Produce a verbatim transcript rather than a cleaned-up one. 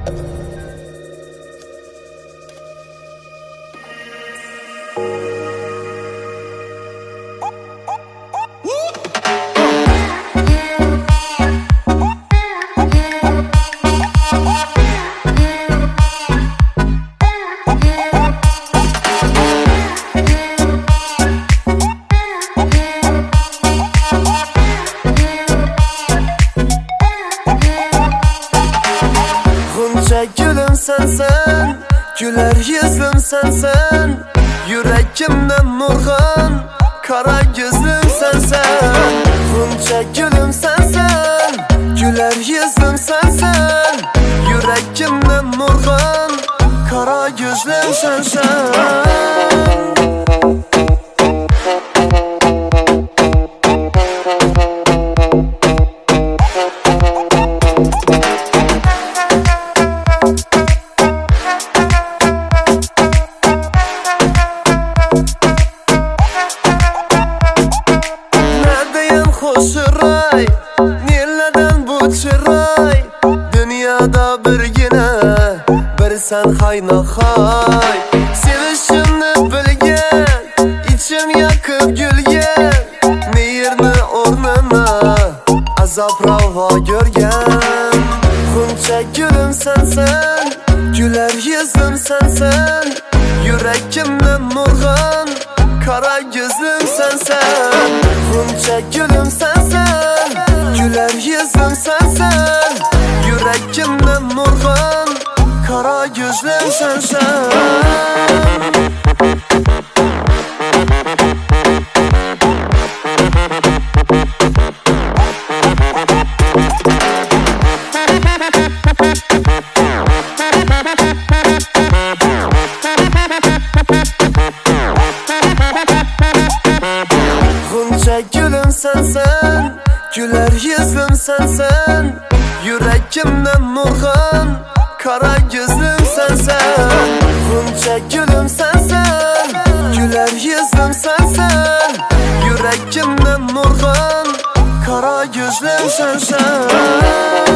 Gülüm sensen, güler yüzlüm sensen, yüreğimden nurhan, kara gözlüm sensen. Gonca gülüm sensen, güler yüzlüm sensen, yüreğimden nurhan, kara gözlüm sensen. Hoşuray, nileden bu çıray, dünyada birgine, bir sen hayna hay. Sevişimni bilgen, içim yakıp gülgen, neyirni ornuna, azap rava görgen. Gonca gülüm sensen, güler yüzlüm sensen, yüreğimden nurhan, kara gözlüm sensen. Gonca gülüm sensen, güler yüzlüm sensen, yüreğimden nurhan, kara gözlüm sensen. Gonca gülüm sensen, güler yüzlüm sensen, yüreğimden nurhan, kara gözlüm sensen. Gonca gülüm sensen, güler yüzlüm sensen, yüreğimden nurhan, kara gözlüm sensen.